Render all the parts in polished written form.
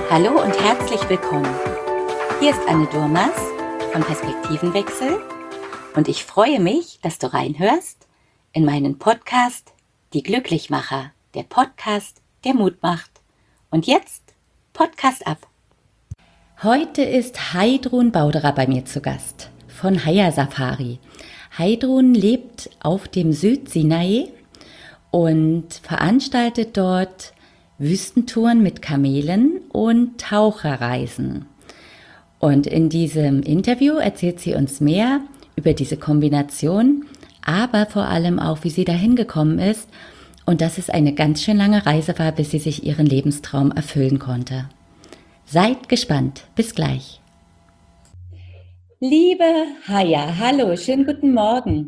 Hallo und herzlich willkommen. Hier ist Anne Durmas von Perspektivenwechsel und ich freue mich, dass du reinhörst in meinen Podcast Die Glücklichmacher, der Podcast, der Mut macht. Und jetzt Podcast ab. Heute ist Heidrun Bauderer bei mir zu Gast von Haya Safari. Heidrun lebt auf dem Südsinai und veranstaltet dort Wüstentouren mit Kamelen und Taucherreisen. Und in diesem Interview erzählt sie uns mehr über diese Kombination, aber vor allem auch, wie sie dahin gekommen ist und dass es eine ganz schön lange Reise war, bis sie sich ihren Lebenstraum erfüllen konnte. Seid gespannt. Bis gleich. Liebe Haya, hallo, schönen guten Morgen.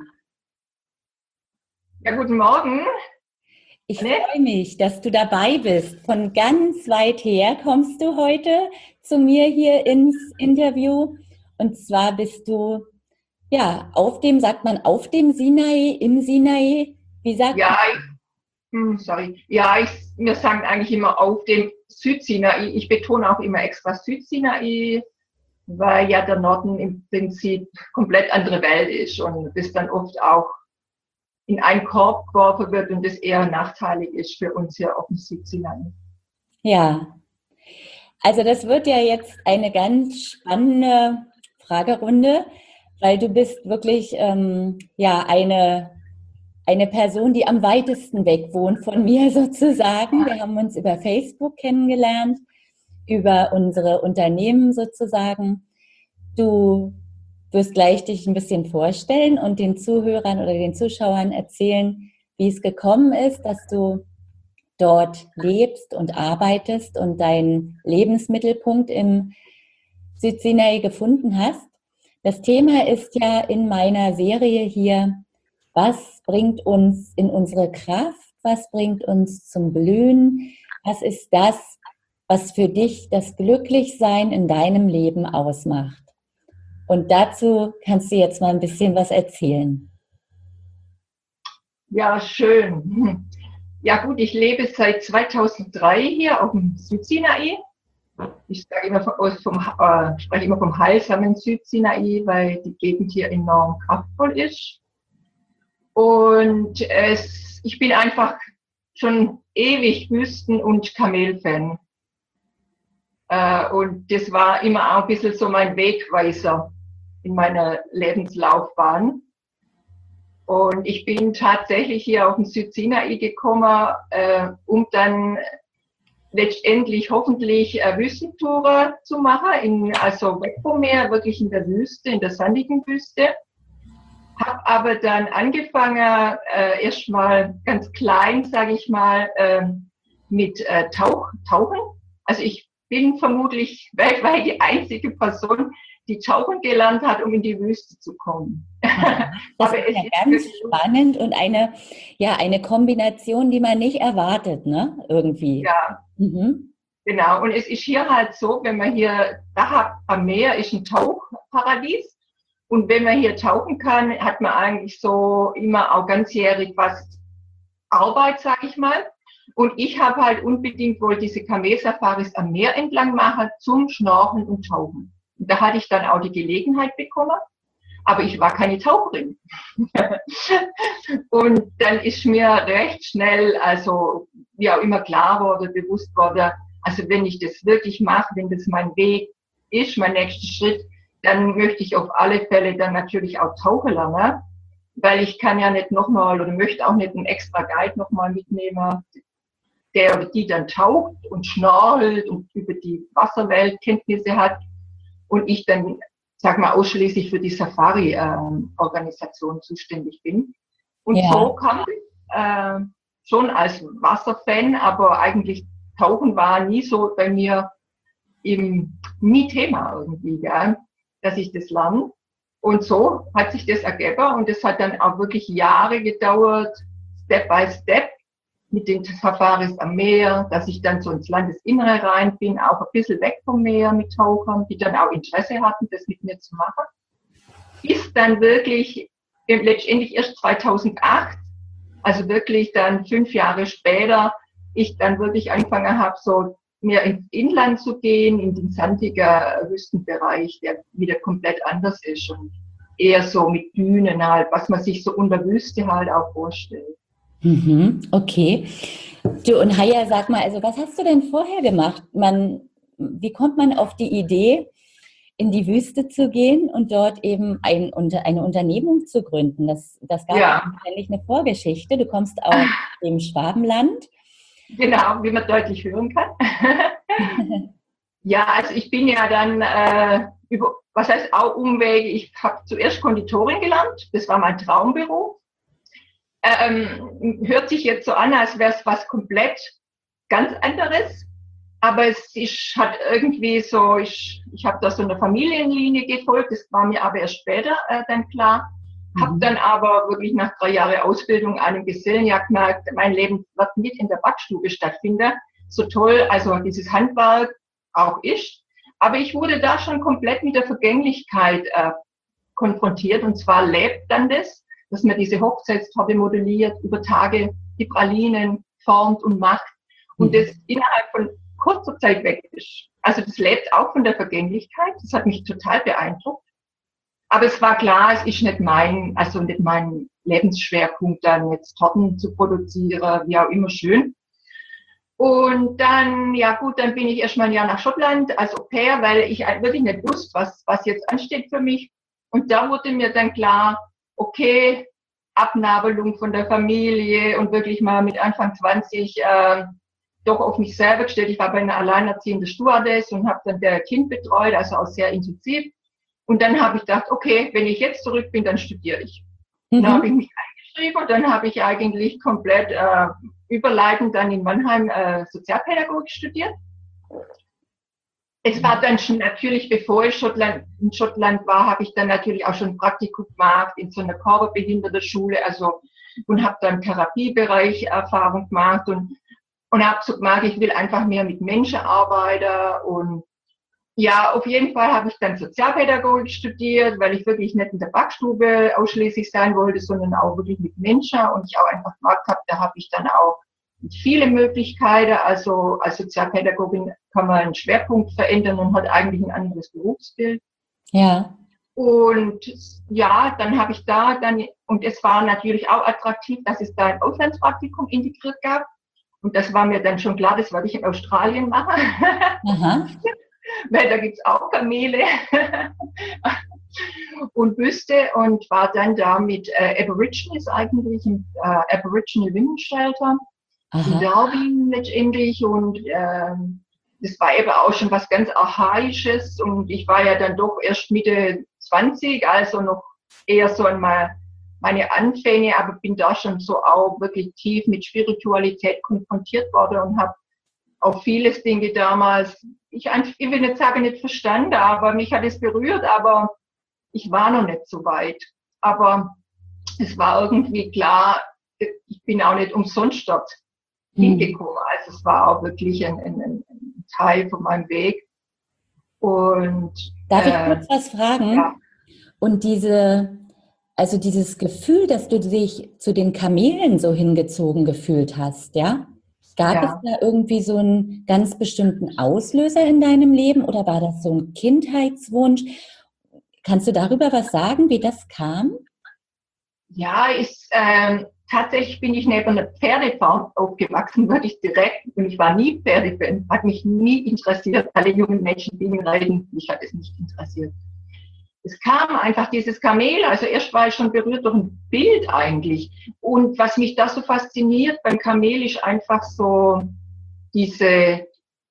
Ja, guten Morgen. Ich freue mich, dass du dabei bist. Von ganz weit her kommst du heute zu mir hier ins Interview. Und zwar bist du, ja, sagt man auf dem Sinai, im Sinai? Wie sagt man? Wir sagen eigentlich immer auf dem Südsinai. Ich betone auch immer extra Südsinai, weil ja der Norden im Prinzip komplett andere Welt ist und das dann oft auch in einen Korb geworfen wird und das eher nachteilig ist für uns hier auf dem Südsinai. Ja, also das wird ja jetzt eine ganz spannende Fragerunde, weil du bist wirklich eine Person, die am weitesten weg wohnt von mir sozusagen. Wir haben uns über Facebook kennengelernt, über unsere Unternehmen sozusagen. Du wirst gleich dich ein bisschen vorstellen und den Zuhörern oder den Zuschauern erzählen, wie es gekommen ist, dass du dort lebst und arbeitest und deinen Lebensmittelpunkt im Südsinai gefunden hast. Das Thema ist ja in meiner Serie hier, was bringt uns in unsere Kraft, was bringt uns zum Blühen, was ist das, was für dich das Glücklichsein in deinem Leben ausmacht. Und dazu kannst du jetzt mal ein bisschen was erzählen. Ja, schön. Ja gut, ich lebe seit 2003 hier auf dem Südsinai. Ich sage immer spreche immer vom heilsamen Südsinai, weil die Gegend hier enorm kraftvoll ist. Und ich bin einfach schon ewig Wüsten- und Kamelfan. Und das war immer auch ein bisschen so mein Wegweiser in meiner Lebenslaufbahn. Und ich bin tatsächlich hier auf den Südsinai gekommen, um dann letztendlich hoffentlich Wüstentourer zu machen, also weg vom Meer, wirklich in der Wüste, in der sandigen Wüste. Habe aber dann angefangen, erstmal ganz klein, sage ich mal, mit Tauchen. Also ich bin vermutlich weltweit die einzige Person, die tauchen gelernt hat, um in die Wüste zu kommen. Das ist ja ganz spannend und eine Kombination, die man nicht erwartet, irgendwie. Ja, genau. Und es ist hier halt so, wenn man hier, am Meer ist ein Tauchparadies. Und wenn man hier tauchen kann, hat man eigentlich so immer auch ganzjährig was Arbeit, sag ich mal. Und ich habe halt unbedingt wohl diese Kamelsafaris am Meer entlang machen zum Schnorcheln und Tauchen. Und da hatte ich dann auch die Gelegenheit bekommen, aber ich war keine Taucherin. Und dann ist mir recht schnell, also ja immer klar wurde, bewusst wurde, also wenn ich das wirklich mache, wenn das mein Weg ist, mein nächster Schritt, dann möchte ich auf alle Fälle dann natürlich auch tauchen lernen, weil ich kann ja nicht nochmal oder möchte auch nicht einen extra Guide nochmal mitnehmen, der oder die dann taucht und schnorchelt und über die Wasserwelt Kenntnisse hat und ich dann, sag mal, ausschließlich für die Safari-Organisation zuständig bin. Und so kam ich schon als Wasserfan, aber eigentlich Tauchen war nie so bei mir nie Thema irgendwie, ja, dass ich das lerne. Und so hat sich das ergeben und es hat dann auch wirklich Jahre gedauert, Step by Step, mit den Safaris am Meer, dass ich dann so ins Landesinnere rein bin, auch ein bisschen weg vom Meer mit Tauchern, die dann auch Interesse hatten, das mit mir zu machen. Bis dann wirklich letztendlich erst 2008, also wirklich dann 5 Jahre später, ich dann wirklich angefangen habe, so mehr ins Inland zu gehen, in den sandigen Wüstenbereich, der wieder komplett anders ist und eher so mit Dünen halt, was man sich so unter Wüste halt auch vorstellt. Okay. Du, und Haya, sag mal, also was hast du denn vorher gemacht? Wie kommt man auf die Idee, in die Wüste zu gehen und dort eben eine Unternehmung zu gründen? Das gab ja Ja, wahrscheinlich eine Vorgeschichte. Du kommst aus dem Schwabenland. genau, wie man deutlich hören kann. Ja, also ich bin ja dann was heißt auch Umwege, ich habe zuerst Konditorin gelernt, das war mein Traumberuf. Hört sich jetzt so an, als wäre es was komplett ganz anderes, aber hat irgendwie so, ich habe da so eine Familienlinie gefolgt, das war mir aber erst später dann klar. Habe dann aber wirklich nach 3 Jahren Ausbildung an einem Gesellenjahr gemerkt, mein Leben wird nicht in der Backstube stattfinden. So toll, also dieses Handwerk auch ist. Aber ich wurde da schon komplett mit der Vergänglichkeit konfrontiert. Und zwar lebt dann das, dass man diese Hochzeitstorte modelliert, über Tage die Pralinen formt und macht. Und das innerhalb von kurzer Zeit weg ist. Also das lebt auch von der Vergänglichkeit. Das hat mich total beeindruckt. Aber es war klar, es ist nicht mein Lebensschwerpunkt, dann jetzt Torten zu produzieren, wie auch immer schön. Und dann, ja gut, dann bin ich erstmal ein Jahr nach Schottland als Au-pair, weil ich wirklich nicht wusste, was jetzt ansteht für mich. Und da wurde mir dann klar, okay, Abnabelung von der Familie und wirklich mal mit Anfang 20 doch auf mich selber gestellt. Ich war bei einer alleinerziehenden Stewardess und habe dann der Kind betreut, also auch sehr intensiv. Und dann habe ich gedacht, okay, wenn ich jetzt zurück bin, dann studiere ich. Dann habe ich mich eingeschrieben und dann habe ich eigentlich komplett überleitend dann in Mannheim Sozialpädagogik studiert. Es war dann schon natürlich, bevor ich in Schottland war, habe ich dann natürlich auch schon ein Praktikum gemacht in so einer Körperbehindertenschule, also und habe dann im Therapiebereich Erfahrung gemacht und habe so gemerkt, ich will einfach mehr mit Menschen arbeiten und ja, auf jeden Fall habe ich dann Sozialpädagogik studiert, weil ich wirklich nicht in der Backstube ausschließlich sein wollte, sondern auch wirklich mit Menschen und ich auch einfach gemerkt habe, da habe ich dann auch viele Möglichkeiten. Also als Sozialpädagogin kann man einen Schwerpunkt verändern und hat eigentlich ein anderes Berufsbild. Ja. Und ja, dann habe ich und es war natürlich auch attraktiv, dass es da ein Auslandspraktikum integriert gab. Und das war mir dann schon klar, das werde ich in Australien machen. Aha. Weil da gibt's auch Kamele und Büste und war dann da mit Aborigines eigentlich, im Aboriginal Women's Shelter in Darwin letztendlich und das war eben auch schon was ganz Archaisches und ich war ja dann doch erst Mitte 20, also noch eher so einmal meine Anfänge, aber bin da schon so auch wirklich tief mit Spiritualität konfrontiert worden und habe auch vieles Dinge damals, ich will nicht sagen, nicht verstanden, aber mich hat es berührt, aber ich war noch nicht so weit. Aber es war irgendwie klar, ich bin auch nicht umsonst dort hingekommen. Also es war auch wirklich ein Teil von meinem Weg. Und darf ich kurz was fragen? Ja. Und dieses Gefühl, dass du dich zu den Kamelen so hingezogen gefühlt hast, ja? Gab es da irgendwie so einen ganz bestimmten Auslöser in deinem Leben oder war das so ein Kindheitswunsch? Kannst du darüber was sagen, wie das kam? Ja, tatsächlich bin ich neben einer Pferdefarm aufgewachsen, würde ich direkt, und ich war nie Pferdefan, hat mich nie interessiert. Alle jungen Menschen gingen reiten, mich hat es nicht interessiert. Es kam einfach dieses Kamel, also erst war ich schon berührt durch ein Bild eigentlich. Und was mich da so fasziniert beim Kamel ist einfach so dieses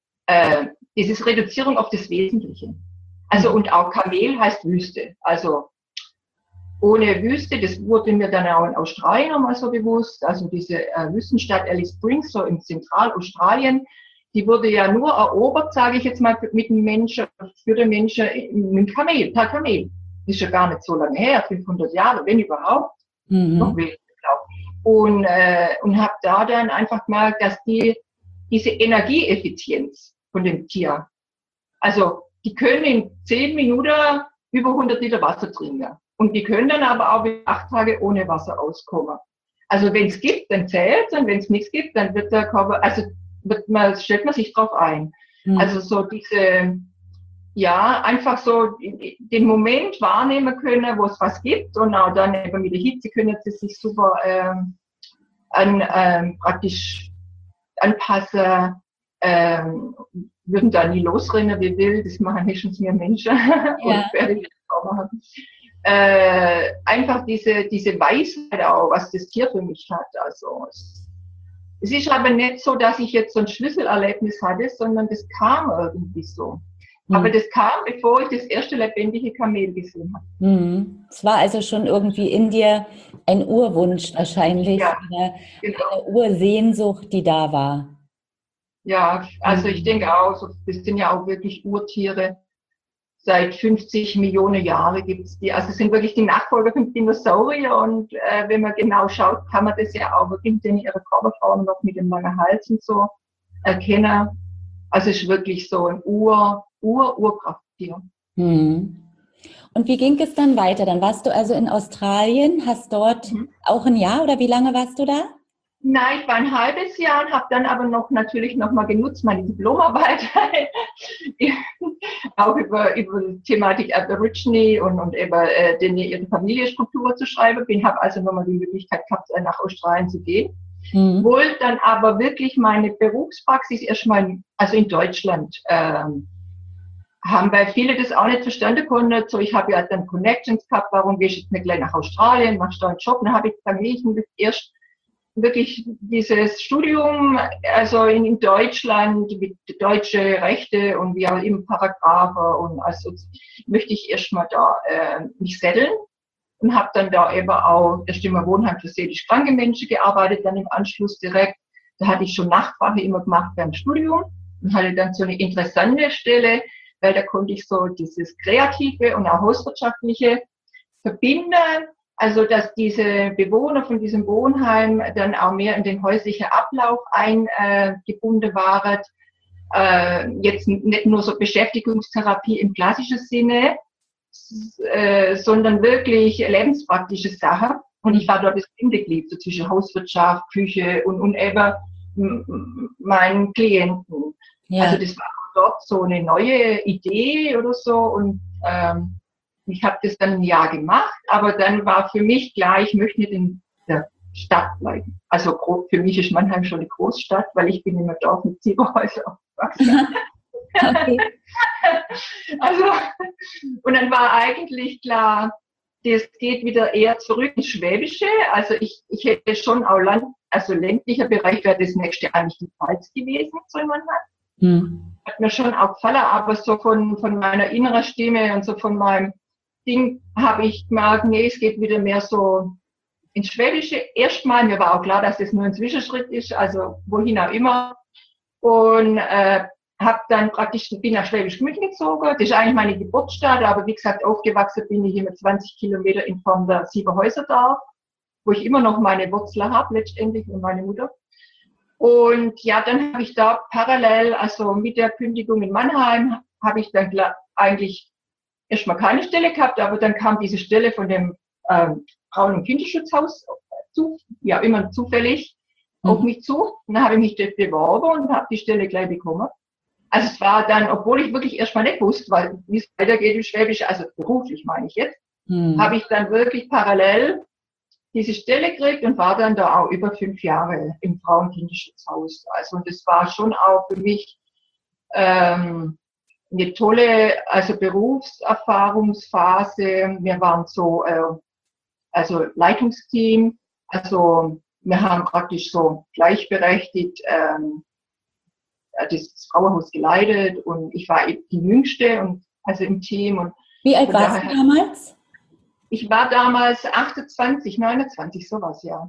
Reduzierung auf das Wesentliche. Also und auch Kamel heißt Wüste. Also ohne Wüste, das wurde mir dann auch in Australien nochmal so bewusst, also diese Wüstenstadt Alice Springs, so in Zentralaustralien, die wurde ja nur erobert, sage ich jetzt mal, mit dem Menschen, für den Menschen mit Kamel, per Kamel. Das ist ja gar nicht so lange her, 500 Jahre, wenn überhaupt, noch weniger, glaube ich. Und habe da dann einfach gemerkt, dass diese Energieeffizienz von dem Tier, also die können in 10 Minuten über 100 Liter Wasser trinken. Und die können dann aber auch 8 Tage ohne Wasser auskommen. Also wenn es gibt, dann zählt es, und wenn es nichts gibt, dann wird der Körper, stellt man sich drauf ein. Also so einfach so den Moment wahrnehmen können, wo es was gibt und auch dann eben mit der Hitze können sie sich super praktisch anpassen, würden da nie losrennen wie wild, das machen höchstens wir Menschen oder Pferde, die das auch machen. Einfach diese Weisheit auch, was das Tier für mich hat. Also es ist aber nicht so, dass ich jetzt so ein Schlüsselerlebnis hatte, sondern das kam irgendwie so. Aber das kam, bevor ich das erste lebendige Kamel gesehen habe. Es war also schon irgendwie in dir ein Urwunsch wahrscheinlich, Ja, oder genau. eine Ursehnsucht, die da war. Ja, also ich denke auch, das sind ja auch wirklich Urtiere. Seit 50 Millionen Jahren gibt es die. Also es sind wirklich die Nachfolger von Dinosaurier und wenn man genau schaut, kann man das ja auch wirklich in ihrer Körperform noch mit dem langen Hals und so erkennen. Also es ist wirklich so ein Urkrafttier. Und wie ging es dann weiter? Dann warst du also in Australien, hast dort auch ein Jahr oder wie lange warst du da? Nein, ich war ein halbes Jahr und habe dann aber natürlich noch mal genutzt, meine Diplomarbeit auch über die Thematik Aborigine und über ihre Familienstruktur zu schreiben. Ich habe also nochmal die Möglichkeit gehabt, nach Australien zu gehen. Wollte dann aber wirklich meine Berufspraxis erstmal, also in Deutschland, haben, weil viele das auch nicht verstanden konnten. So, ich habe ja dann Connections gehabt, warum gehst du jetzt nicht gleich nach Australien, machst da einen Job? Dann habe ich dann erst wirklich dieses Studium, also in Deutschland mit deutsche Rechte und wie auch immer Paragraphe und also möchte ich erstmal da mich setteln und habe dann da eben auch erst im Wohnheim für seelisch kranke Menschen gearbeitet, dann im Anschluss direkt. Da hatte ich schon Nachtwache immer gemacht beim Studium und hatte dann so eine interessante Stelle, weil da konnte ich so dieses Kreative und auch Hauswirtschaftliche verbinden. Also, dass diese Bewohner von diesem Wohnheim dann auch mehr in den häuslichen Ablauf eingebunden waren. Jetzt nicht nur so Beschäftigungstherapie im klassischen Sinne, sondern wirklich lebenspraktische Sachen. Und ich war dort das Bindeglied so zwischen Hauswirtschaft, Küche und eben meinen Klienten. Ja. Also das war dort so eine neue Idee oder so und ich habe das dann ein Jahr gemacht, aber dann war für mich klar, ich möchte nicht in der Stadt bleiben. Also für mich ist Mannheim schon eine Großstadt, weil ich bin in einem Dorf mit 7 Häusern aufgewachsen. Okay. Also, und dann war eigentlich klar, das geht wieder eher zurück ins Schwäbische. Also ich hätte schon auch ländlicher Bereich wäre das nächste eigentlich die Pfalz gewesen, so in Mannheim. Hat mir schon auch gefallen, aber so von meiner inneren Stimme und so von meinem Ding habe ich gemerkt, nee, es geht wieder mehr so ins Schwäbische. Erstmal, mir war auch klar, dass das nur ein Zwischenschritt ist, also wohin auch immer. Und habe dann bin nach Schwäbisch Gmünd gezogen. Das ist eigentlich meine Geburtsstadt, aber wie gesagt, aufgewachsen bin ich hier mit 20 Kilometer in Form der 7 Häuser da, wo ich immer noch meine Wurzeln habe letztendlich und meine Mutter. Und ja, dann habe ich da parallel, also mit der Kündigung in Mannheim, habe ich dann eigentlich erstmal keine Stelle gehabt, aber dann kam diese Stelle von dem Frauen- und Kinderschutzhaus immer zufällig auf mich zu. Und dann habe ich mich dort beworben und habe die Stelle gleich bekommen. Also es war dann, obwohl ich wirklich erstmal nicht wusste, wie es weitergeht im Schwäbisch, also beruflich meine ich jetzt, habe ich dann wirklich parallel diese Stelle gekriegt und war dann da auch über 5 Jahre im Frauen- und Kinderschutzhaus. Also und das war schon auch für mich eine tolle, also Berufserfahrungsphase. Wir waren so, also Leitungsteam, also wir haben praktisch so gleichberechtigt das Frauenhaus geleitet und ich war eben die Jüngste und also im Team. Und wie alt warst du damals? Ich war damals 28, 29, sowas, ja.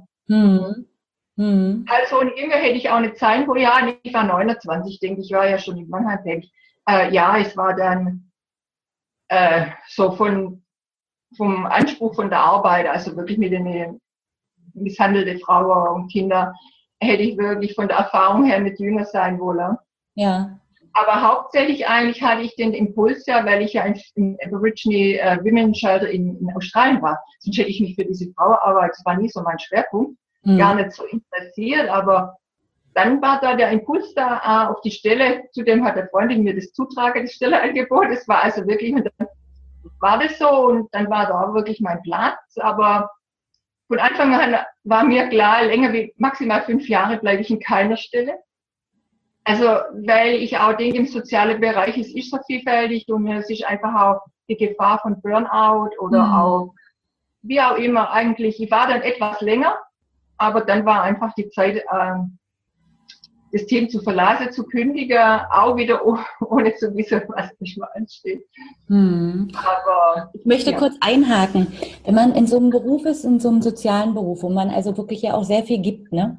Also und jünger hätte ich auch nicht sein wollen. Ja, ich war 29, denke ich, war ja schon in Mannheim tätig. Ja, es war dann so vom Anspruch von der Arbeit, also wirklich mit den misshandelten Frauen und Kinder, hätte ich wirklich von der Erfahrung her nicht jünger sein wollen. Ja. Aber hauptsächlich eigentlich hatte ich den Impuls ja, weil ich ja im Aborigine Women Shelter in Australien war. Sonst hätte ich mich für diese Frauenarbeit, das war nie so mein Schwerpunkt, gar nicht so interessiert, aber dann war da der Impuls da auf die Stelle, zudem hat der Freundin mir das Zutrage, das Stelleangebot, das war also wirklich, und dann war das so und dann war da wirklich mein Platz, aber von Anfang an war mir klar, länger wie maximal 5 Jahre bleibe ich in keiner Stelle. Also, weil ich auch denke, im sozialen Bereich es ist so vielfältig und es ist einfach auch die Gefahr von Burnout oder auch, wie auch immer eigentlich. Ich war dann etwas länger, aber dann war einfach die Zeit, das Team zu verlassen, zu kündigen, auch wieder ohne zu wissen, was nicht mal ansteht. Aber ich möchte kurz einhaken. Wenn man in so einem Beruf ist, in so einem sozialen Beruf, wo man also wirklich ja auch sehr viel gibt, ne?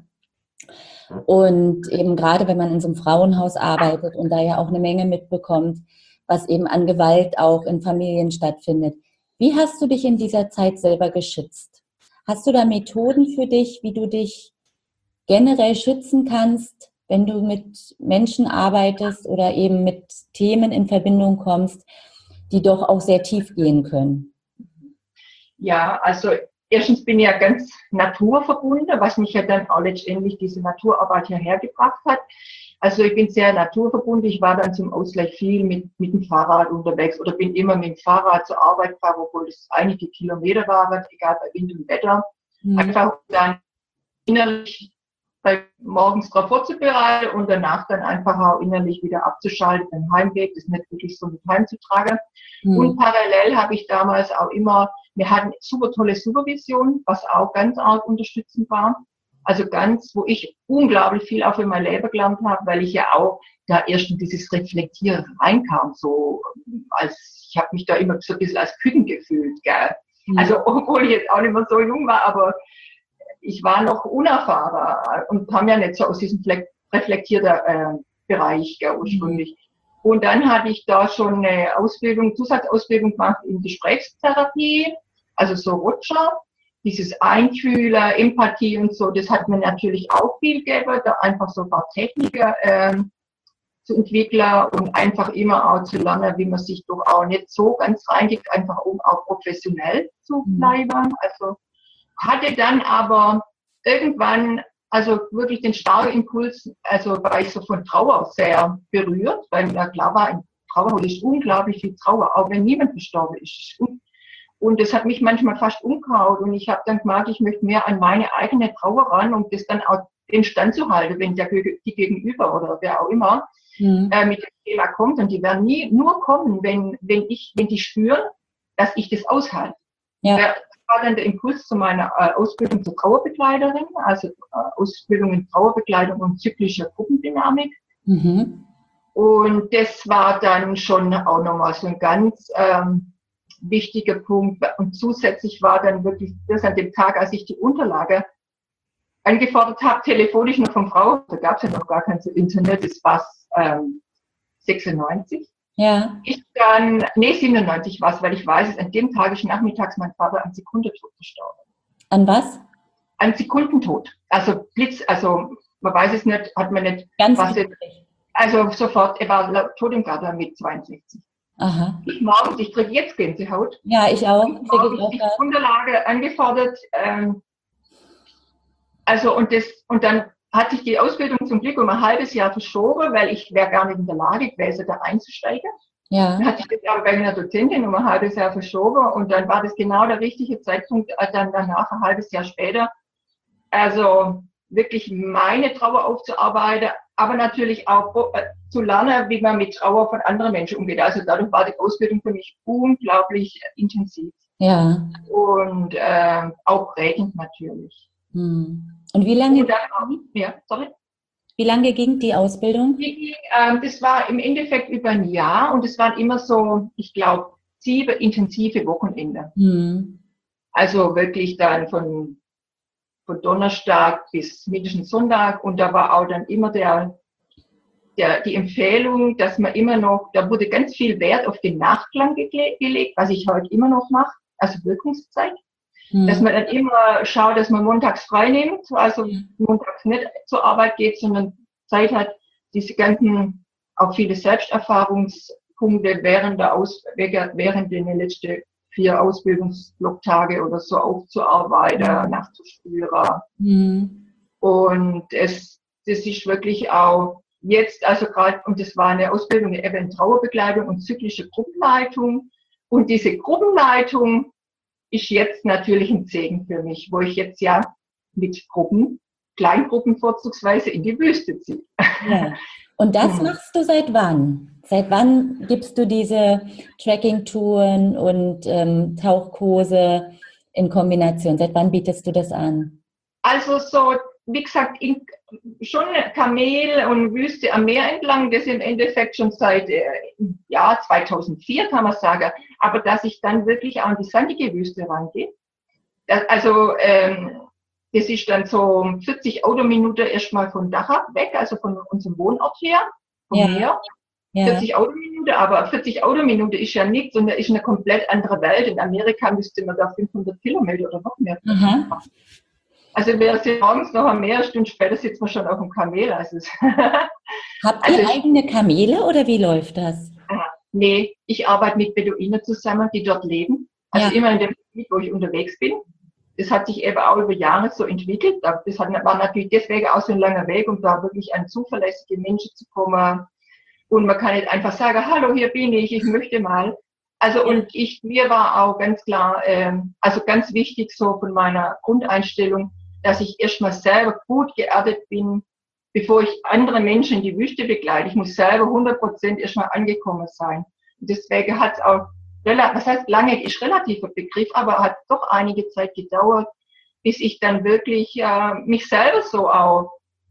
Und eben gerade, wenn man in so einem Frauenhaus arbeitet und da ja auch eine Menge mitbekommt, was eben an Gewalt auch in Familien stattfindet. Wie hast du dich in dieser Zeit selber geschützt? Hast du da Methoden für dich, wie du dich generell schützen kannst, wenn du mit Menschen arbeitest oder eben mit Themen in Verbindung kommst, die doch auch sehr tief gehen können? Ja, also erstens bin ich ja ganz naturverbunden, was mich ja dann auch letztendlich diese Naturarbeit hierher gebracht hat. Also ich bin sehr naturverbunden. Ich war dann zum Ausgleich viel mit dem Fahrrad unterwegs oder bin immer mit dem Fahrrad zur Arbeit gefahren, obwohl es einige Kilometer waren, egal bei Wind und Wetter. Einfach dann innerlich morgens darauf vorzubereiten und danach dann einfach auch innerlich wieder abzuschalten, den Heimweg, das nicht wirklich so mit heimzutragen. Und parallel habe ich damals auch immer, wir hatten super tolle Supervision, was auch ganz arg unterstützend war. Also ganz, wo ich unglaublich viel auch für mein Leben gelernt habe, weil ich ja auch da erst in dieses Reflektieren reinkam, so als, ich habe mich da immer so ein bisschen als Küken gefühlt, gell. Also obwohl ich jetzt auch nicht mehr so jung war, aber ich war noch unerfahrener und kam ja nicht so aus diesem reflektierten Bereich ursprünglich. Und dann hatte ich da schon eine Ausbildung, Zusatzausbildung gemacht in Gesprächstherapie, also so Rutscher, dieses Einfühlen, Empathie und so, das hat mir natürlich auch viel gegeben, da einfach so ein paar Techniken zu entwickeln und einfach immer auch zu lernen, wie man sich doch auch nicht so ganz reingibt, einfach um auch professionell zu bleiben. Also hatte dann aber irgendwann, also wirklich den starken Impuls, also war ich so von Trauer sehr berührt, weil mir klar war, in Trauer ist unglaublich viel Trauer, auch wenn niemand gestorben ist. Und das hat mich manchmal fast umgehauen und ich habe dann gemerkt, ich möchte mehr an meine eigene Trauer ran, um das dann auch den Stand zu halten, wenn die Gegenüber oder wer auch immer mit dem Thema kommt. Und die werden nie nur kommen, wenn die spüren, dass ich das aushalte. Ja. Das war dann der Impuls zu meiner Ausbildung zur Trauerbegleiterin, also Ausbildung in Trauerbegleitung und zyklischer Gruppendynamik. Und das war dann schon auch nochmal so ein ganz wichtiger Punkt. Und zusätzlich war dann wirklich das an dem Tag, als ich die Unterlage angefordert habe, telefonisch noch von Frau, da gab es ja noch gar kein Internet, das war 96. Ja. 97 war es, weil ich weiß, an dem Tag ist nachmittags mein Vater an Sekundentod gestorben. An was? An Sekundentod. Also Blitz, also man weiß es nicht, hat man nicht. Ganz also sofort, er war tot im Garten mit 62. Aha. Ich kriege jetzt Gänsehaut. Ja, ich auch. Ich habe die Unterlage angefordert. Und dann hat sich die Ausbildung zum Glück um ein halbes Jahr verschoben, weil ich wäre gar nicht in der Lage gewesen, da einzusteigen. Ja. Dann hat sich das aber bei einer Dozentin um ein halbes Jahr verschoben und dann war das genau der richtige Zeitpunkt, dann danach ein halbes Jahr später. Also wirklich meine Trauer aufzuarbeiten, aber natürlich auch zu lernen, wie man mit Trauer von anderen Menschen umgeht. Also dadurch war die Ausbildung für mich unglaublich intensiv. Ja. Und auch prägend natürlich. Und wie lange? Wie lange ging die Ausbildung? Das war im Endeffekt über ein Jahr und es waren immer so, ich glaube, 7 intensive Wochenende. Also wirklich dann von Donnerstag bis mindestens Sonntag und da war auch dann immer die Empfehlung, dass man immer noch, da wurde ganz viel Wert auf den Nachklang gelegt, was ich heute immer noch mache, also Wirkungszeit. Dass man dann immer schaut, dass man montags frei nimmt, also montags nicht zur Arbeit geht, sondern Zeit hat, diese ganzen, auch viele Selbsterfahrungspunkte während den letzten 4 Ausbildungsblocktage oder so aufzuarbeiten, nachzuspüren. Und es das ist wirklich auch jetzt, also gerade, und das war eine Ausbildung in Trauerbegleitung und zyklische Gruppenleitung. Und diese Gruppenleitung ist jetzt natürlich ein Segen für mich, wo ich jetzt ja mit Gruppen, Kleingruppen vorzugsweise in die Wüste ziehe. Ja. Und das machst du seit wann? Seit wann gibst du diese Trekking-Touren und Tauchkurse in Kombination? Seit wann bietest du das an? Also so, wie gesagt, schon Kamel und Wüste am Meer entlang, das im Endeffekt schon seit Jahr 2004, kann man sagen. Aber dass ich dann wirklich auch in die sandige Wüste rangehe, das ist dann so 40 Autominuten erstmal von Dachau weg, also von unserem Wohnort her, vom Meer. Ja. 40 Autominuten, aber 40 Autominuten ist ja nichts und da ist eine komplett andere Welt. In Amerika müsste man da 500 Kilometer oder noch mehr fahren. Also wir sind morgens noch am Meer, eine Stunde später sitzen wir schon auf dem Kamel. Habt ihr eigene Kamele oder wie läuft das? Nee, ich arbeite mit Beduinen zusammen, die dort leben. Also immer in dem Gebiet, wo ich unterwegs bin. Das hat sich eben auch über Jahre so entwickelt. Das war natürlich deswegen auch so ein langer Weg, um da wirklich an zuverlässige Menschen zu kommen. Und man kann nicht einfach sagen, hallo, hier bin ich möchte mal. Also und mir war auch ganz klar, also ganz wichtig so von meiner Grundeinstellung, dass ich erstmal selber gut geerdet bin, bevor ich andere Menschen in die Wüste begleite. Ich muss selber 100% erstmal angekommen sein. Und deswegen hat es auch, was heißt lange, ist relativer Begriff, aber hat doch einige Zeit gedauert, bis ich dann wirklich mich selber so auch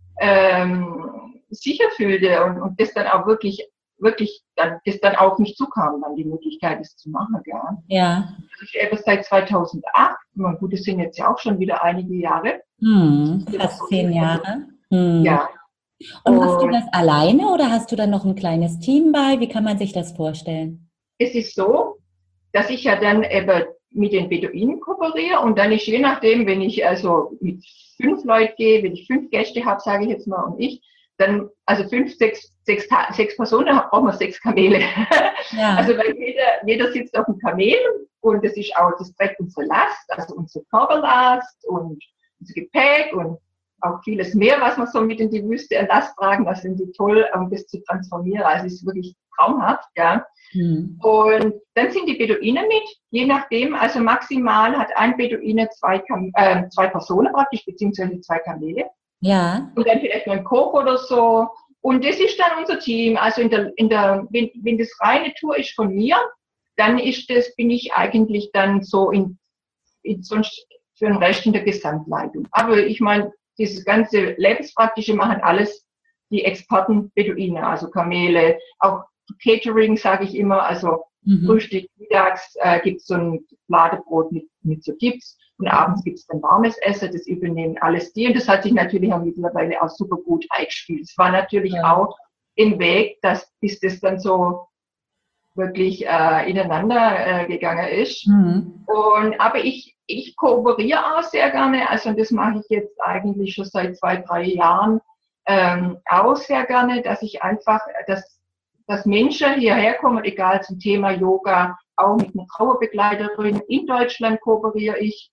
sicher fühlte und das dann auch wirklich dann, das dann auf mich zukam, dann die Möglichkeit, das zu machen. Ja. Ich eben seit 2008, gut, das sind jetzt ja auch schon wieder einige Jahre. Fast 10 Jahre. Ja. Und machst du das alleine oder hast du dann noch ein kleines Team bei? Wie kann man sich das vorstellen? Es ist so, dass ich ja dann eben mit den Beduinen kooperiere und dann ist je nachdem, wenn ich also mit 5 Leuten gehe, wenn ich 5 Gäste habe, sage ich jetzt mal, und ich, dann, also 6 Personen, brauchen wir 6 Kamele. Ja. Also weil jeder sitzt auf dem Kamel und das ist auch, das trägt unsere Last, also unsere Körperlast und unser Gepäck und auch vieles mehr, was wir so mit in die Wüste an Last tragen. Das sind sie toll, um das zu transformieren. Also es ist wirklich traumhaft, ja. Und dann sind die Beduinen mit, je nachdem, also maximal hat ein Beduine 2 Personen praktisch, beziehungsweise 2 Kamele. Ja. Und dann vielleicht noch ein Koch oder so. Und das ist dann unser Team. Also wenn das reine Tour ist von mir, dann bin ich eigentlich dann so sonst für den Rest in der Gesamtleitung. Aber ich meine, dieses ganze Lebenspraktische machen alles die Experten Beduine, also Kamele, auch Catering, sage ich immer, also Frühstück, mittags gibt es so ein Fladenbrot mit so Dips und abends gibt es dann warmes Essen, das übernehmen alles die und das hat sich natürlich auch mittlerweile auch super gut eingespielt. Es war natürlich auch im Weg, bis das dann so wirklich ineinander gegangen ist. Aber ich kooperiere auch sehr gerne, also das mache ich jetzt eigentlich schon seit 2, 3 Jahren auch sehr gerne, dass ich einfach, dass Menschen hierher kommen, egal zum Thema Yoga, auch mit einer Trauerbegleiterin in Deutschland kooperiere ich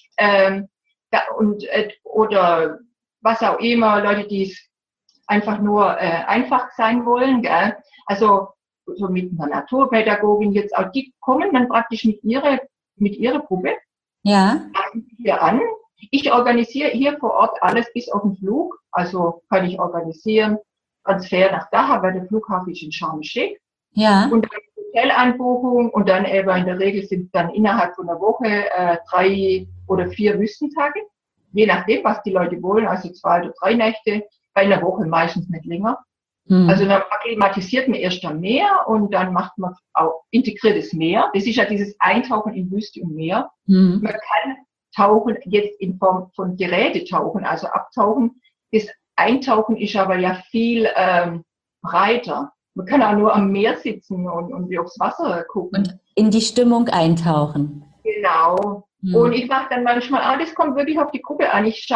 oder was auch immer, Leute, die es einfach nur einfach sein wollen, gell? Also so mit einer Naturpädagogin jetzt auch, die kommen dann praktisch mit ihrer Gruppe hier an. Ich organisiere hier vor Ort alles bis auf den Flug, also kann ich organisieren, Transfer nach Dachau, weil der Flughafen ist in Sharm el-Sheikh. Ja. Und dann Hotelanbuchung und dann eben in der Regel sind dann innerhalb von einer Woche 3 oder 4 Wüstentage, je nachdem, was die Leute wollen, also 2 oder 3 Nächte, bei einer Woche meistens nicht länger. Also dann akklimatisiert man erst am Meer und dann macht man auch integriertes Meer. Das ist ja dieses Eintauchen in Wüste und Meer. Man kann tauchen jetzt in Form von Gerätetauchen, also abtauchen. Das Eintauchen ist aber ja viel breiter. Man kann auch nur am Meer sitzen und aufs Wasser gucken. Und in die Stimmung eintauchen. Genau. Und ich mache dann manchmal, das kommt wirklich auf die Gruppe an. Ich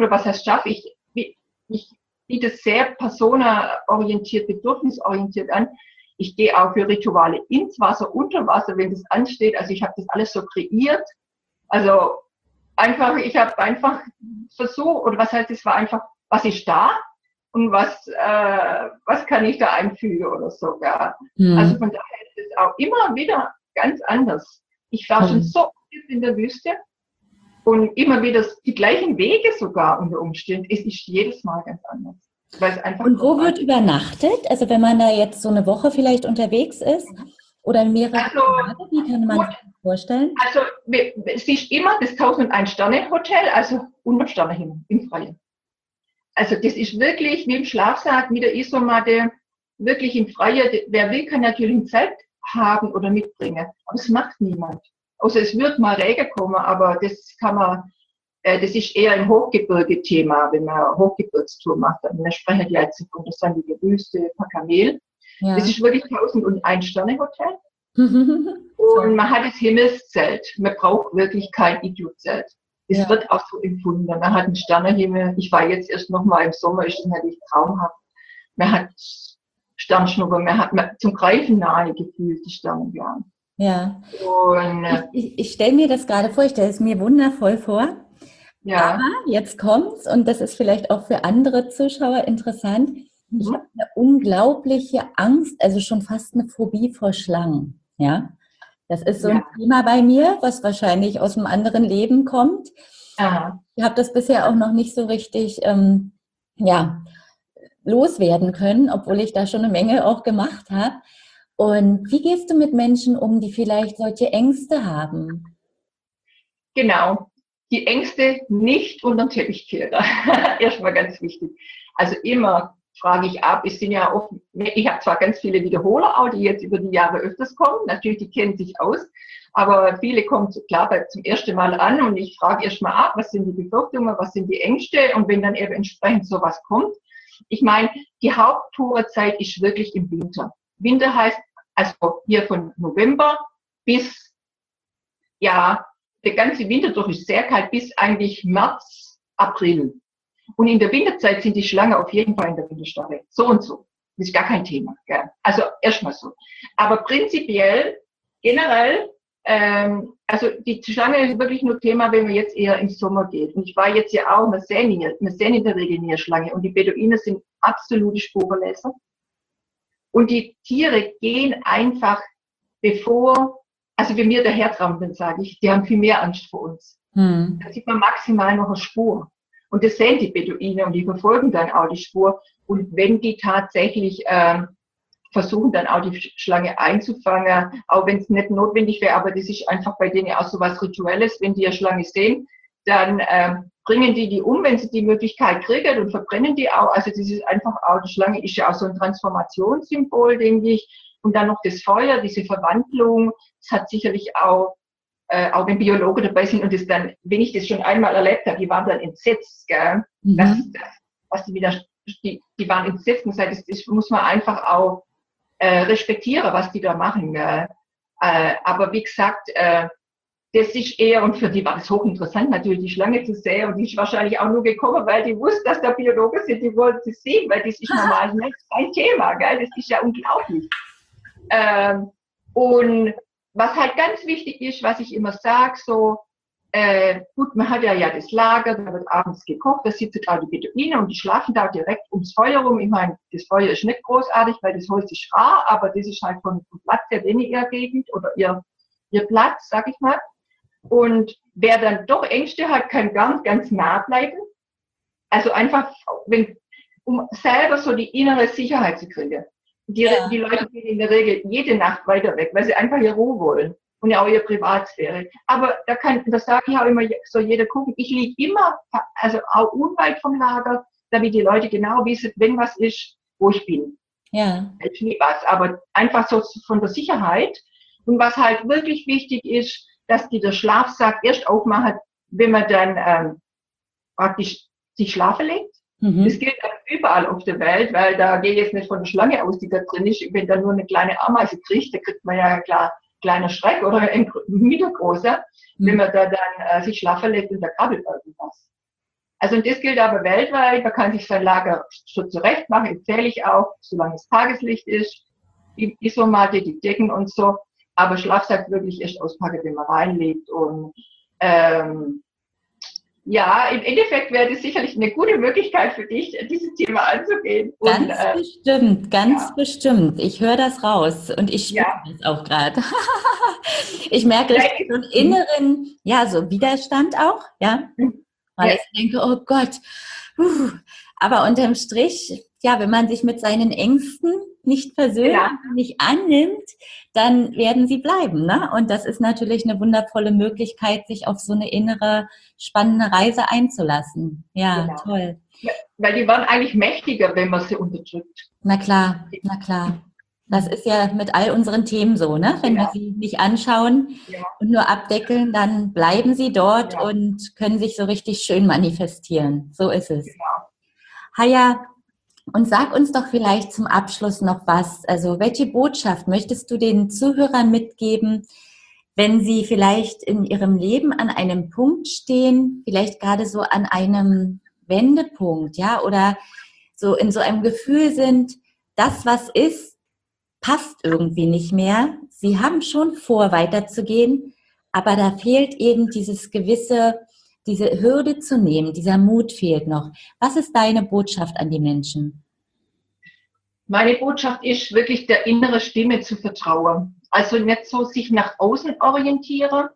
biete es sehr personenorientiert, bedürfnisorientiert an. Ich gehe auch für Rituale ins Wasser, unter Wasser, wenn das ansteht. Also ich habe das alles so kreiert. Also ich habe einfach versucht, oder was heißt, es war einfach, was ist da? und was kann ich da einfügen oder so. Ja. Also von daher ist es auch immer wieder ganz anders. Ich war schon so oft in der Wüste und immer wieder die gleichen Wege sogar unter Umständen. Es ist jedes Mal ganz anders. Weil es einfach Und wo wird übernachtet? Also wenn man da jetzt so eine Woche vielleicht unterwegs ist oder mehrere Tage, wie kann man sich das vorstellen? Also es ist immer das 1001-Sterne-Hotel, also 100 Sterne hin im Freien. Also das ist wirklich wie im Schlafsack mit der Isomatte, wirklich im Freien. Wer will, kann natürlich ein Zelt haben oder mitbringen, aber es macht niemand. Also es wird mal Regen kommen, aber das kann man, das ist eher ein Hochgebirge-Thema, wenn man eine Hochgebirgstour macht. Wir sprechen ja jetzt von der sandige Wüste, Pakamel. Ja. Das ist wirklich 1001-Sterne-Hotel. Und man hat das Himmelszelt. Man braucht wirklich kein Igluzelt. Es wird auch so empfunden. Man hat einen Sternenhimmel. Ich war jetzt erst noch mal im Sommer, ist natürlich traumhaft. Man hat Sternschnuppe, man hat zum Greifen nahe gefühlt, die Sterne. Ja. Und, ich stelle mir das gerade vor, ich stelle es mir wundervoll vor. ja. Aber jetzt kommt's, und das ist vielleicht auch für andere Zuschauer interessant. Ich habe eine unglaubliche Angst, also schon fast eine Phobie vor Schlangen. Ja, das ist so ein Thema bei mir, was wahrscheinlich aus einem anderen Leben kommt. Aha. Ich habe das bisher auch noch nicht so richtig loswerden können, obwohl ich da schon eine Menge auch gemacht habe. Und wie gehst du mit Menschen um, die vielleicht solche Ängste haben? Genau. Die Ängste nicht unter den Teppich kehren. Erstmal ganz wichtig. Also immer frage ich ab. Es sind ja oft, ich habe zwar ganz viele Wiederholer auch, die jetzt über die Jahre öfters kommen. Natürlich, die kennen sich aus. Aber viele kommen klar zum ersten Mal an und ich frage erstmal ab, was sind die Befürchtungen, was sind die Ängste und wenn dann eben entsprechend sowas kommt. Ich meine, die Haupttourzeit ist wirklich im Winter. Winter heißt also hier von November bis, ja, der ganze Winter durch ist sehr kalt bis eigentlich März, April. Und in der Winterzeit sind die Schlangen auf jeden Fall in der Winterstarre. So und so. Das ist gar kein Thema. Gell? Also erstmal so. Aber prinzipiell, generell, also die Schlange ist wirklich nur Thema, wenn man jetzt eher im Sommer geht. Und ich war jetzt ja auch, wir sehen in der Regel Nierschlange und die Beduinen sind absolute Spurenleser. Und die Tiere gehen einfach also wenn wir dahertrampeln, sage ich, die haben viel mehr Angst vor uns. Da sieht man maximal noch eine Spur. Und das sehen die Beduinen und die verfolgen dann auch die Spur. Und wenn die tatsächlich versuchen, dann auch die Schlange einzufangen, auch wenn es nicht notwendig wäre, aber das ist einfach bei denen auch so was Rituelles. Wenn die eine Schlange sehen, dann bringen die um, wenn sie die Möglichkeit kriegen und verbrennen die auch. Also das ist einfach auch, die Schlange ist ja auch so ein Transformationssymbol, denke ich. Und dann noch das Feuer, diese Verwandlung, das hat sicherlich auch wenn Biologen dabei sind und das dann, wenn ich das schon einmal erlebt habe, die waren dann entsetzt, gell? Was die waren entsetzt und gesagt, das muss man einfach auch respektieren, was die da machen, gell? Aber wie gesagt, das ist eher, und für die war das hochinteressant, natürlich die Schlange zu sehen, und die ist wahrscheinlich auch nur gekommen, weil die wusste, dass da Biologen sind, die wollten sie sehen, weil das ist normal nicht kein Thema, gell? Das ist ja unglaublich. Und was halt ganz wichtig ist, was ich immer sage, so, gut, man hat ja das Lager, da wird abends gekocht, da sitzen auch die Beduinen und die schlafen da direkt ums Feuer rum. Ich meine, das Feuer ist nicht großartig, weil das Holz ist rar, aber das ist halt vom Platz her weniger Gegend oder ihr Platz, sag ich mal. Und wer dann doch Ängste hat, kann ganz nah bleiben. Also einfach, um selber so die innere Sicherheit zu kriegen. Die Leute gehen in der Regel jede Nacht weiter weg, weil sie einfach ihre Ruhe wollen und ja auch ihre Privatsphäre. Aber da sage ich auch immer, so jeder gucken, ich liege immer, also auch unweit vom Lager, damit die Leute genau wissen, wenn was ist, wo ich bin. Ja. Ich nie was, aber einfach so von der Sicherheit. Und was halt wirklich wichtig ist, dass die der Schlafsack erst aufmachen, wenn man dann praktisch sich schlafen legt. Das gilt überall auf der Welt, weil da gehe ich jetzt nicht von der Schlange aus, die da drin ist. Wenn da nur eine kleine Ameise kriegt, da kriegt man ja klar kleiner Schreck oder ein mittelgroßer, wenn man da dann sich schlafen legt und da krabbelt irgendwas. Also und das gilt aber weltweit. Man kann sich sein Lager schon zurecht machen, empfehle ich auch, solange es Tageslicht ist, die Isomatte, die Decken und so. Aber Schlafsack wirklich erst auspacken, wenn man reinlegt. Und ja, im Endeffekt wäre das sicherlich eine gute Möglichkeit für dich, dieses Thema anzugehen. Und, Ganz bestimmt, ganz ja, bestimmt. Ich höre das raus und ich spüre ja, das auch gerade. Ich merke ja, richtig so einen inneren, ja, so Widerstand auch, ja, weil ja, ich denke, oh Gott, puh. Aber unterm Strich, ja, wenn man sich mit seinen Ängsten nicht versöhnt, genau, nicht annimmt, dann werden sie bleiben, ne? Und das ist natürlich eine wundervolle Möglichkeit, sich auf so eine innere, spannende Reise einzulassen. Ja, genau. toll. Ja, weil die werden eigentlich mächtiger, wenn man sie unterdrückt. Na klar, na klar. Das ist ja mit all unseren Themen so, ne? Wenn wir Genau, sie nicht anschauen ja, und nur abdeckeln, dann bleiben sie dort ja, und können sich so richtig schön manifestieren. So ist es. genau. Haya, und sag uns doch vielleicht zum Abschluss noch was. Also, welche Botschaft möchtest du den Zuhörern mitgeben, wenn sie vielleicht in ihrem Leben an einem Punkt stehen, vielleicht gerade so an einem Wendepunkt, ja, oder so in so einem Gefühl sind, das, was ist, passt irgendwie nicht mehr. Sie haben schon vor, weiterzugehen, aber da fehlt eben diese Hürde zu nehmen, dieser Mut fehlt noch. Was ist deine Botschaft an die Menschen? Meine Botschaft ist wirklich der innere Stimme zu vertrauen. Also nicht so sich nach außen orientieren,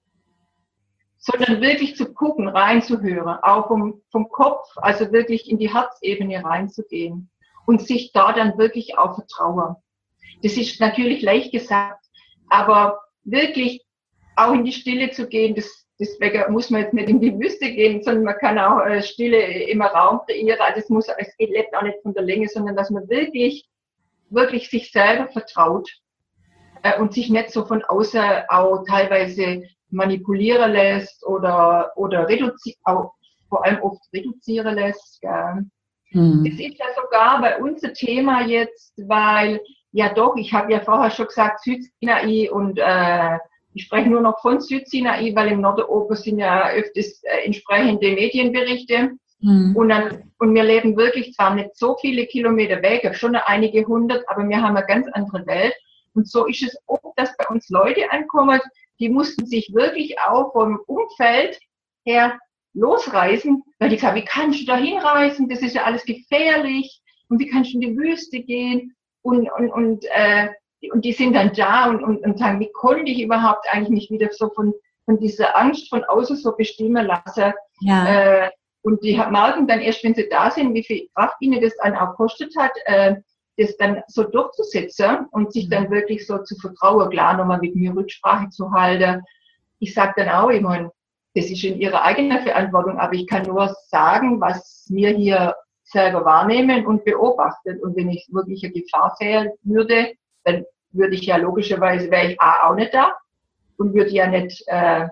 sondern wirklich zu gucken, reinzuhören, auch vom Kopf, also wirklich in die Herzebene reinzugehen und sich da dann wirklich auch vertrauen. Das ist natürlich leicht gesagt, aber wirklich auch in die Stille zu gehen, deswegen muss man jetzt nicht in die Wüste gehen, sondern man kann auch Stille im Raum kreieren. Also es lebt auch nicht von der Länge, sondern dass man wirklich sich selber vertraut und sich nicht so von außen auch teilweise manipulieren lässt oder auch vor allem oft reduzieren lässt. Das ist ja sogar bei uns ein Thema jetzt, weil ja doch, ich habe ja vorher schon gesagt, Südsinai und ich spreche nur noch von Südsinai, weil im Nordober sind ja öfters entsprechende Medienberichte. Hm. Und wir leben wirklich zwar nicht so viele Kilometer weg, schon einige hundert, aber wir haben eine ganz andere Welt. Und so ist es oft, dass bei uns Leute ankommen, die mussten sich wirklich auch vom Umfeld her losreisen, weil die sagen, wie kannst du da hinreisen? Das ist ja alles gefährlich. Und wie kannst du in die Wüste gehen? Und die sind dann da und sagen, wie konnte ich überhaupt eigentlich mich wieder so von dieser Angst von außen so bestimmen lassen? Ja. Und die merken dann erst, wenn sie da sind, wie viel Kraft ihnen das dann auch kostet hat, das dann so durchzusetzen und sich dann wirklich so zu vertrauen, klar nochmal mit mir Rücksprache zu halten. Ich sage dann auch immer, das ist in ihrer eigenen Verantwortung, aber ich kann nur sagen, was wir hier selber wahrnehmen und beobachten. Und wenn ich wirklich eine Gefahr sehen würde, dann würde ich ja logischerweise, wäre ich auch nicht da und würde ja nicht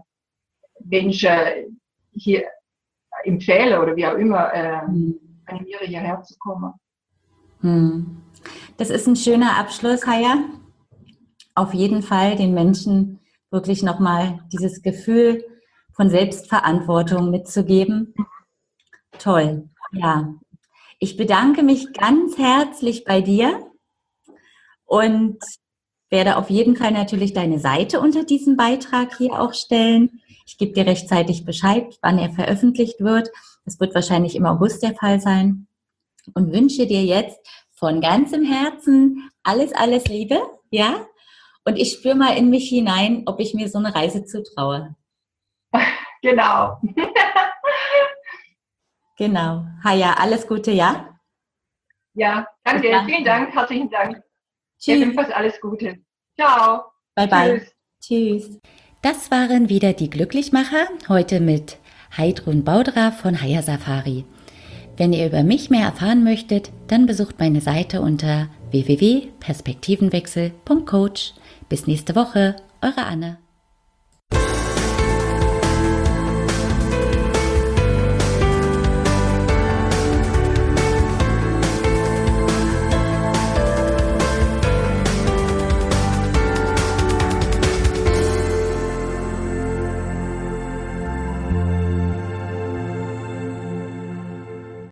Menschen hier empfehlen oder wie auch immer, animiere, hierher zu kommen. Das ist ein schöner Abschluss, Haya. Auf jeden Fall den Menschen wirklich nochmal dieses Gefühl von Selbstverantwortung mitzugeben. Toll, ja. Ich bedanke mich ganz herzlich bei dir und werde auf jeden Fall natürlich deine Seite unter diesem Beitrag hier auch stellen. Ich gebe dir rechtzeitig Bescheid, wann er veröffentlicht wird. Das wird wahrscheinlich im August der Fall sein. Und wünsche dir jetzt von ganzem Herzen alles, alles Liebe, ja? Und ich spüre mal in mich hinein, ob ich mir so eine Reise zutraue. Genau. Genau. Haya, alles Gute, ja? Ja, danke. Vielen Dank. Herzlichen Dank. Tschüss. Ebenfalls alles Gute. Ciao. Bye, bye. Tschüss. Tschüss. Das waren wieder die Glücklichmacher, heute mit Heidrun Baudra von Haya Safari. Wenn ihr über mich mehr erfahren möchtet, dann besucht meine Seite unter www.perspektivenwechsel.coach. Bis nächste Woche, eure Anne.